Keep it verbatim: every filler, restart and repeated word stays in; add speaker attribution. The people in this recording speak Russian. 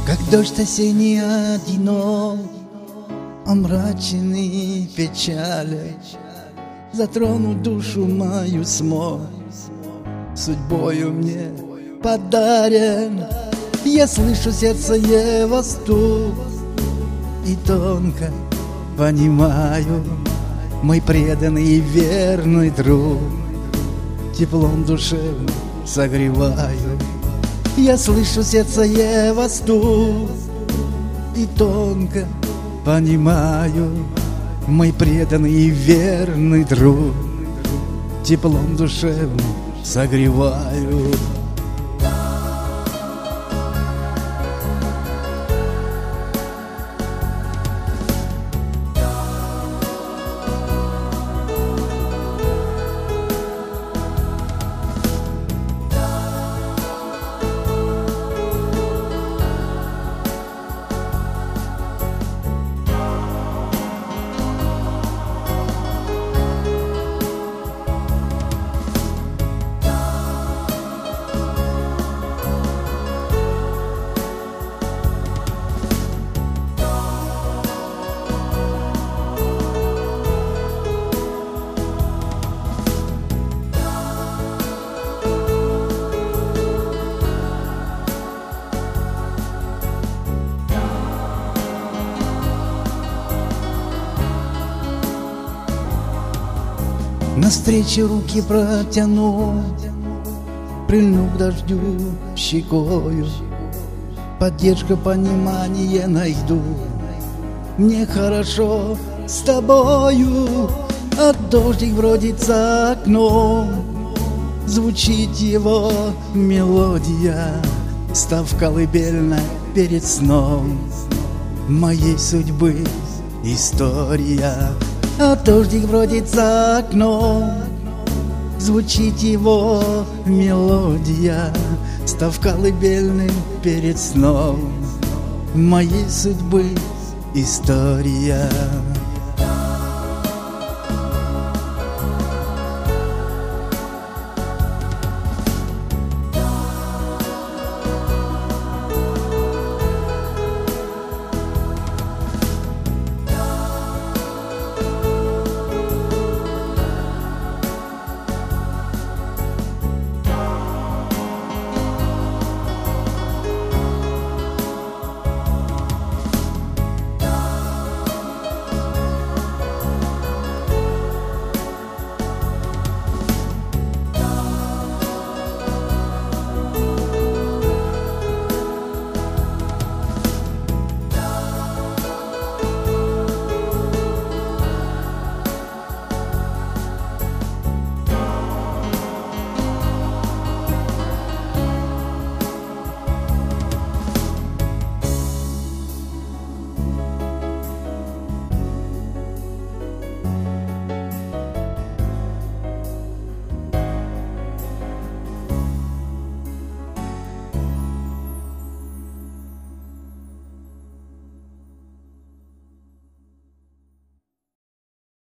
Speaker 1: Как дождь осенний одинок, омраченный печали, затронуть душу мою смог, судьбою мне подарен. Я слышу сердце его стук и тонко понимаю, мой преданный и верный друг теплом душевным согреваю. Я слышу сердце его стук и тонко понимаю, мой преданный и верный друг теплом душевным согреваю. Навстречу руки протяну, прильну к дождю щекою, поддержку, понимание найду. Мне хорошо с тобою, а дождик бродит за окном, звучит его мелодия, став колыбельной перед сном. Моей судьбы история. А дождик бродит за окном, звучит его мелодия, став колыбельным перед сном. Моей судьбы история.